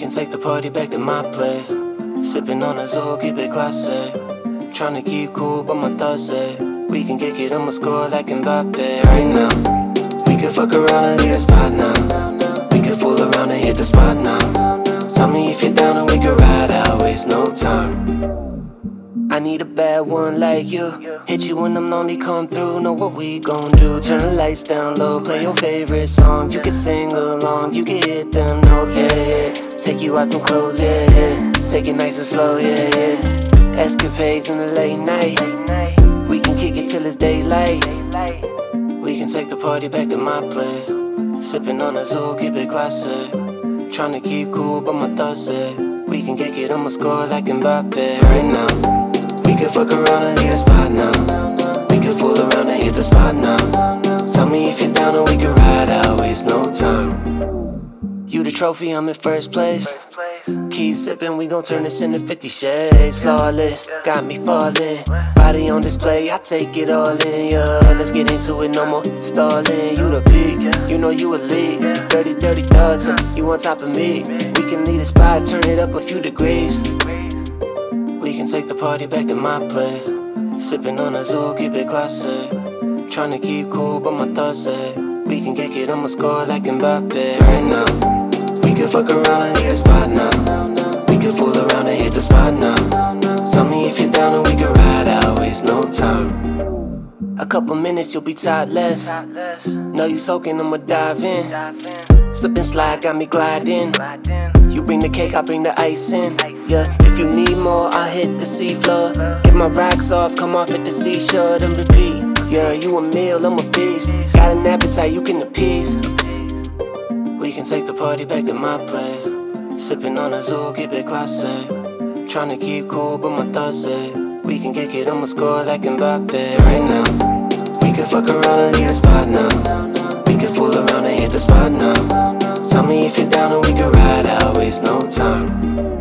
can take the party back to my place. Sipping on a Zoe, keep it classy. Tryna keep cool, but my thoughts say we can kick it, I'ma score like Mbappe right now. We can fuck around and leave the spot now. We can fool around and hit the spot now. Tell me if you're down and we can ride out, waste no time. I need a bad one like you. Hit you when I'm lonely, come through. Know what we gon' do. Turn the lights down low, play your favorite song. You can sing along, you can hit them notes, yeah, yeah. Take you out them clothes, yeah, yeah. Take it nice and slow, yeah, yeah. Escapades in the late night. We can kick it till it's daylight. We can take the party back to my place. Sipping on a Zoe, keep it classy. Tryna keep cool, but my thoughts say we can kick it, I'ma score like Mbappe right now. We can fuck around and leave the spot now. We can fool around and hit the spot now. Tell me if you're down and we can ride out, waste no time. You the trophy, I'm in first place. Keep sipping, we gon' turn this into 50 shades. Flawless, got me falling. Body on display, I take it all in, yeah. Let's get into it, no more stalling. You the peak, you know you a lead. Dirty, dirty thoughts, you on top of me. We can leave the spot, turn it up a few degrees. We can take the party back to my place. Sipping on a Zoe, keep it classy. Tryna keep cool, but my thoughts say we can kick it, I'ma score like Mbappe right now. We can fuck around and leave the spot now. We can fool around and hit the spot now. Tell me if you're down and we can ride out, waste no time. A couple minutes, you'll be tiredless. Know you soaking, I'ma dive in. Slip and slide, got me gliding. You bring the cake, I bring the ice in. Yeah, if you need more, I'll hit the seafloor. Get my racks off, come off at the seashore, then repeat. Yeah, you a meal, I'm a feast. Got an appetite, you can appease. We can take the party back to my place. Sipping on a Zoe, keep it classy. Tryna keep cool, but my thoughts say we can kick it, I'ma score like Mbappe right now. We can fuck around and leave the spot now. We can fool around and hit the spot now. Tell me if you're down and we can ride out, waste no time.